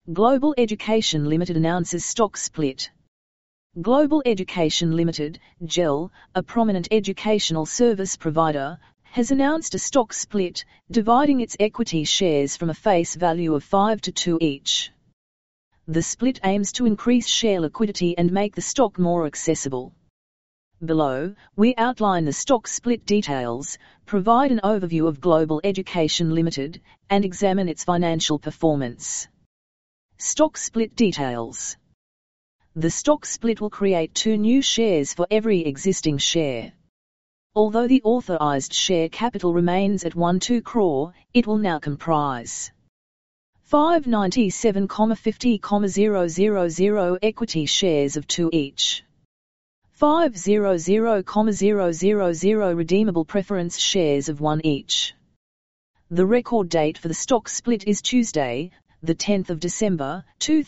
Global Education Limited announces stock split. Global Education Limited, GEL, a prominent educational service provider, has announced a stock split, dividing its equity shares from a face value of 5 to 2 each. The split aims to increase share liquidity and make the stock more accessible. Below, we outline the stock split details, provide an overview of Global Education Limited, and examine its financial performance. Stock split details. The stock split will create 2 new shares for every existing share. Although the authorized share capital remains at 12 crore, it will now comprise 597,50,000 equity shares of 2 each. 500,000 redeemable preference shares of 1 each. The record date for the stock split is Tuesday, the 10th of December,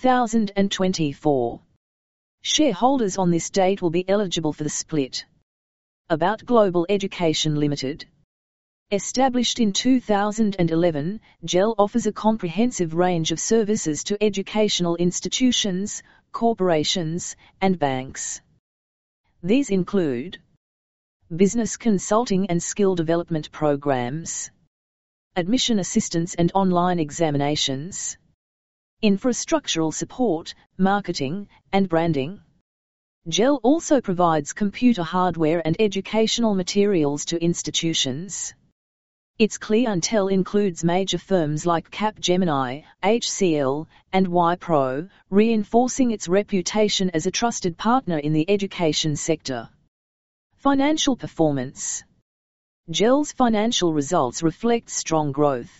2024. Shareholders on this date will be eligible for the split. About Global Education Limited. Established in 2011, GEL offers a comprehensive range of services to educational institutions, corporations, and banks. These include business consulting and skill development programs, admission assistance and online examinations, infrastructural support, marketing, and branding. GEL also provides computer hardware and educational materials to institutions. Its clientele includes major firms like Capgemini, HCL, and Wipro, reinforcing its reputation as a trusted partner in the education sector. Financial performance. GEL's financial results reflect strong growth.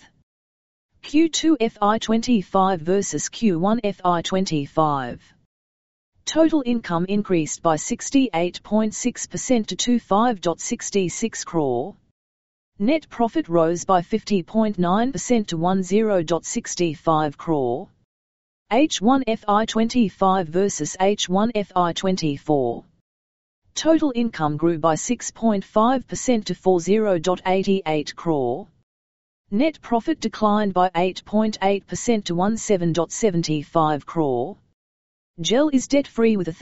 Q2 FY25 versus Q1 FY25. Total income increased by 68.6% to 25.66 crore. Net profit rose by 50.9% to 10.65 crore. H1 FY25 versus H1 FY24. Total income grew by 6.5% to 40.88 crore. Net profit declined by 8.8% to 17.75 crore. GEL is debt-free with a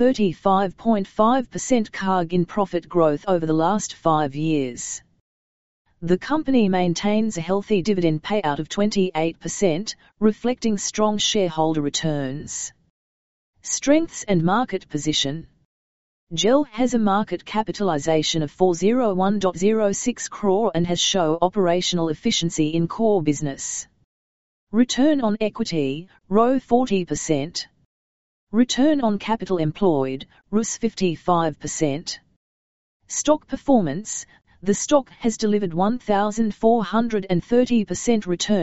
35.5% CAGR in profit growth over the last 5 years. The company maintains a healthy dividend payout of 28%, reflecting strong shareholder returns. Strengths and market position. GEL has a market capitalization of 401.06 crore and has shown operational efficiency in core business. Return on equity, ROE 40%. Return on capital employed, ROCE 55%. Stock performance. The stock has delivered 1,430% return